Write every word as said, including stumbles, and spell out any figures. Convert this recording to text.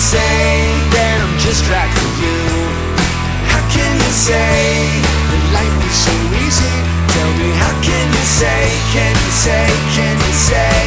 say that I'm just right for you? How can you say that life is so easy? Tell me, how can you say, can you say, can you say